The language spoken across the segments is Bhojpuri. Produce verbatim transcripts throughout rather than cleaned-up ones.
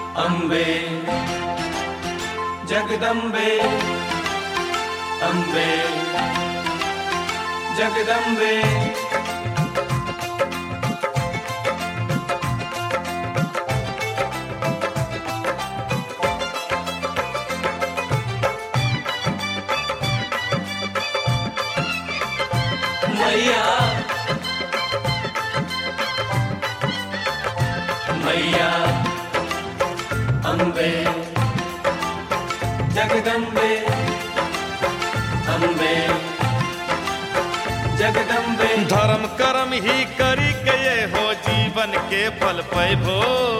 अम्बे जगदम्बे अम्बे जगदम्बे मैया मैया अम्बे जगदम्बे अम्बे जगदम्बे। धर्म कर्म ही करी के ये हो जीवन के फल पैभो।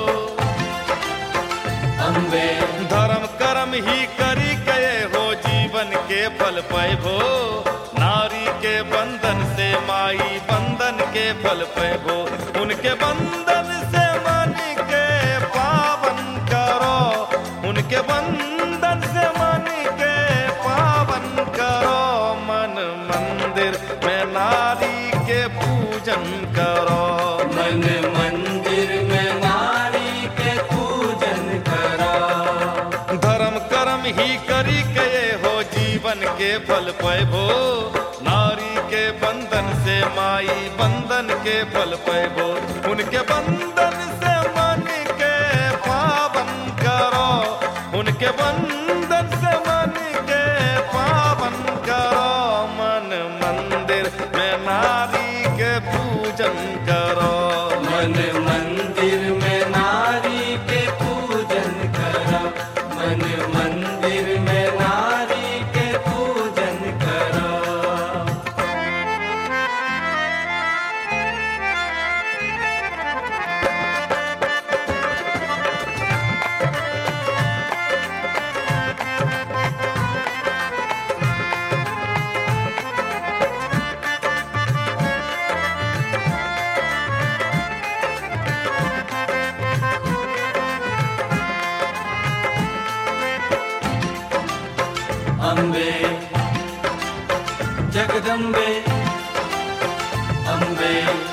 अम्बे धर्म कर्म ही करी के ये हो जीवन के फल पैभो। नारी के बंधन से माई बंधन के फल पैभो। उनके बंधन से मन के पावन करो। उनके बंधन से मन के पावन करो। मन मंदिर में नारी के पूजन करो। मन मंदिर में नारी के पूजन करो। धर्म कर्म ही करी के ये हो जीवन के फल पैभो। नारी के बंधन से माई बंधन के फल पैभो। उनके बंधन से मन के पावन करो। उनके बंधन से मन के पावन करो। मन मंदिर में नारी के पूजन करो। मन मंदिर में नारी के पूजन करो। मन मंदिर में नारी के पूजन करो। अम्बे जगदम्बे अम्बे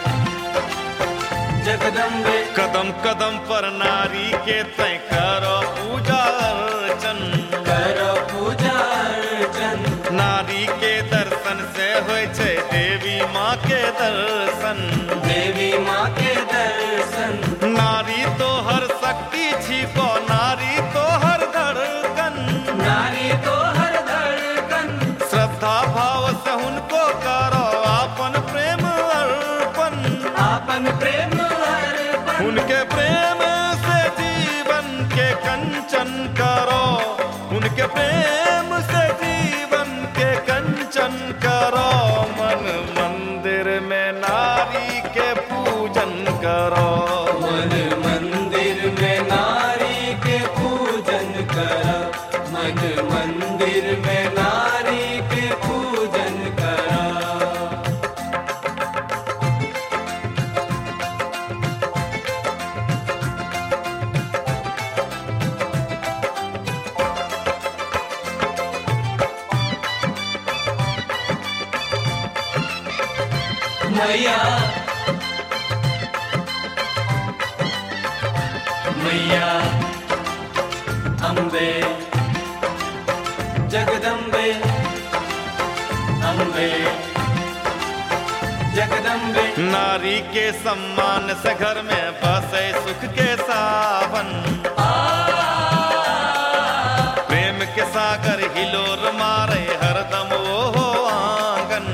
जगदम्बे। कदम कदम पर नारी के तय करो पूजा अर्चन। करो पूजा अर्चन। नारी के दर्शन से होय छै देवी माँ के दर्शन। देवी माँ के दर्शन। नारी तो हर शक्ति छिको। नारी तो हर धड़कन। नारी तो हर धड़कन। श्रद्धा भाव से उनको करो आपन प्रेम अर्पण। आपन प्रेम अर्पण। उनके प्रेम से जीवन के कंचन करो। उनके प्रेम से जीवन के कंचन करो। मन मंदिर में नारी के पूजन करो। मन मंदिर में नारी के पूजन करो। मन मंदिर में नारी के पूजन करो। मैया मैया अम्बे जगदम्बे अम्बे जगदम्बे। नारी के सम्मान से घर में बसे सुख के सावन। प्रेम के सागर हिलोर मारे हरदम वो हो आंगन।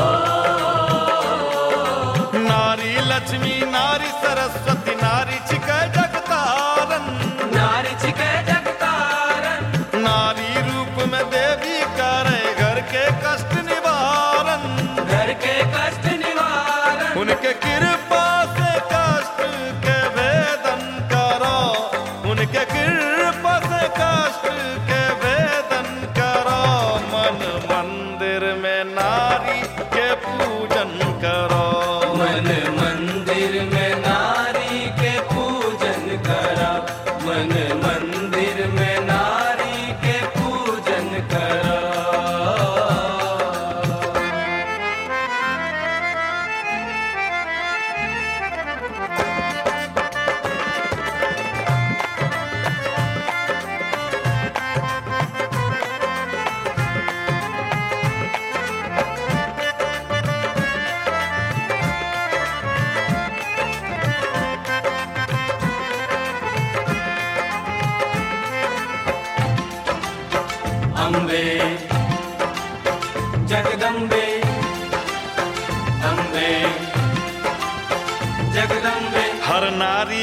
नारी लक्ष्मी नारी सरस्वती नारी छिके जगतारन। नारी छिके जगतारन। नारी रूप में देवी करे घर के कष्ट निवारण। घर के कष्ट निवारण। उनके कृपा से कष्ट के वेदन करो। उनके कृपा से कष्ट के वेदन करो। मन मंदिर में नारी के पूजन करो। मन मंदिर में नारी के पूजन करो। मन मंदिर में नारी के पूजन करो।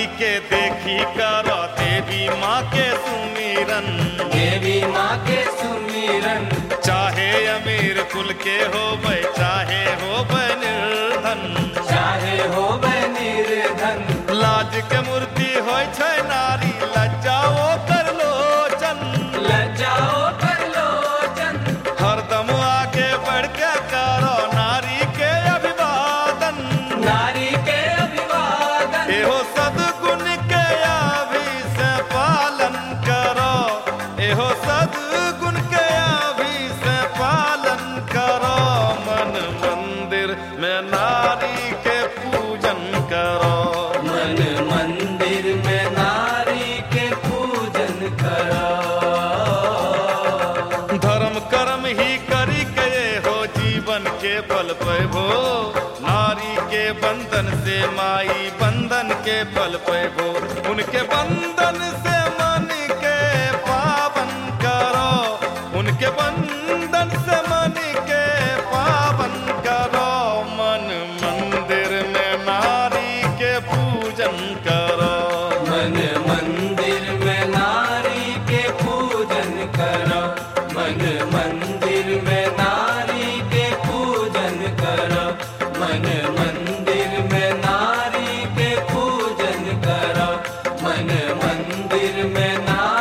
नारी के देखी करो देवी माँ के सुमिरन, देवी माँ के सुमिरन। चाहे अमीर कुल के हो बै चाहे हो बै निर्धन, चाहे हो बै निर्धन। लाज के मूर्ति होय छै नारी लज्जाओ कर लोचन, लज्जाओ कर लोचन। हरदम आगे बढ़ के करो नारी के अभिवादन, नारी के अभिवादन। एहो सद्गुण के अभी से पालन करो, एहो सद्गुण के अभी से पालन करो। मन मंदिर में नारी के पूजन करो, मन मंदिर में नारी के पूजन करो। धर्म कर्म ही करी के हो जीवन के फल पैबो, नारी के बंधन से माई बंधन के फल पैबो। उनके बंधन से मन के पावन करो, उनके बंधन से मन के पावन करो। मन मंदिर में नारी के पूजन करो, मन मंदिर में नारी के पूजन करो। मन मंदिर में नारी के पूजन करो। मन मंदिर में नारी के पूजन करो। मन मंदिर में नारी